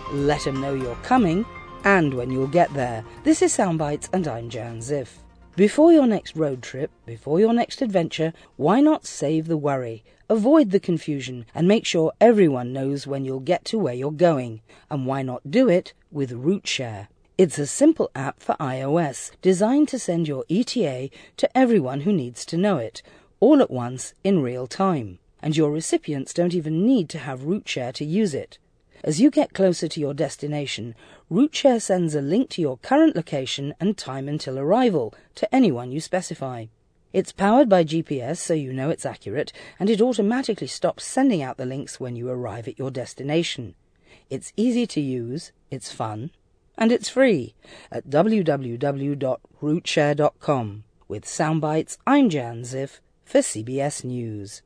let them know you're coming and when you'll get there. This is Soundbites and I'm Jan Ziff. Before your next road trip, before your next adventure, why not save the worry, avoid the confusion and make sure everyone knows when you'll get to where you're going? And why not do it with RouteShare? It's a simple app for iOS designed to send your ETA to everyone who needs to know it, all at once in real time. And your recipients don't even need to have RouteShare to use it. As you get closer to your destination, RouteShare sends a link to your current location and time until arrival to anyone you specify. It's powered by GPS, so you know it's accurate, and it automatically stops sending out the links when you arrive at your destination. It's easy to use, it's fun, and it's free at www.routeshare.com. With Soundbites, I'm Jan Ziff for CBS News.